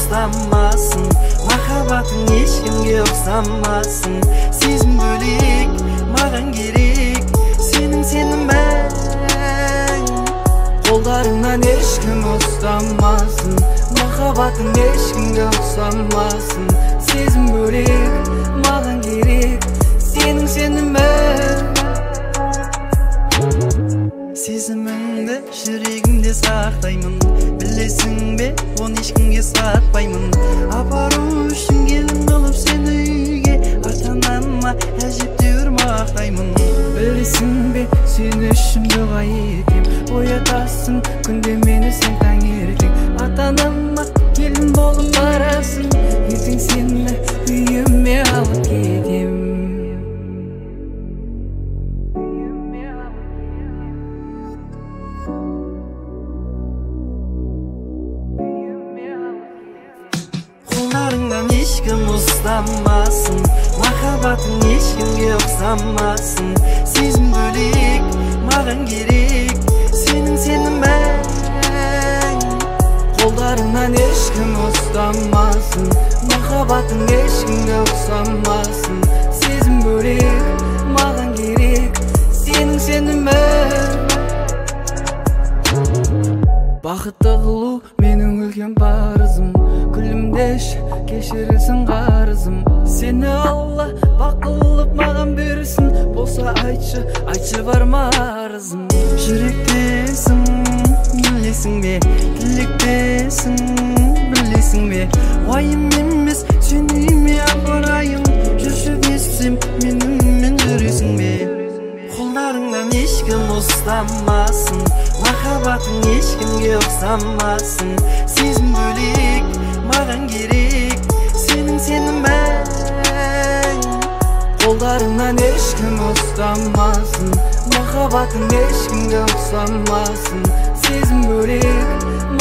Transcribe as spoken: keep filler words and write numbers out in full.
ustanmasın. Makabatın eşkimge oksanmasın. Sezim bölek, mağan gerek. Senin senin ben. Kollarından eşkim ustanmasın. Makabatın eşkimge oksanmasın. Sezim bölek, mağan gerek. Senin senin ben. Sezimimde, yüreğimde saktayman. Bilesin be, onu hiç kimge satmayman. Aparu üçün gelin olup seni uyge. Artananma әжептәуір мақтаймын. Bilesin be, sen үшін дұға етем. Оятасың, күнде мені сен таңертең. Ата-анама келін болып барасың. Ертең сені үйіме алып кетем. Kollarından ешкім ұстамасын. Махаббатың ешкімге ұқсамасын. Сезім бөлек, маған керек. Сенің сенің мәң. Қолдарынан ешкім ұстамасын. Махаббатың ешкімге ұқсамасын. Сезім бөлек, маған керек. Сенің сенің мәң. Бақытты қылу менің үлкен парызым. Күлімдеш кешірілсін қарызым. Сені Алла бақылып маған берсін. Болса айтшы, айтшы бар ма арызым. Жүректесің, білесің бе? Тілектесің, білесің бе? Уайым емес, сенеме апарайын. Жүрші десем, менімен жүресің бе? Қолдарыңнан ешкім ұстамасын. Махаббатың ешкімге ұқсамасын. Сезім бөлек, маған керек. Сенің сенің мәң. Қолдарыңнан ешкім ұстамасын. Махаббатың ешкімге ұқсамасын. Сезім бөлек,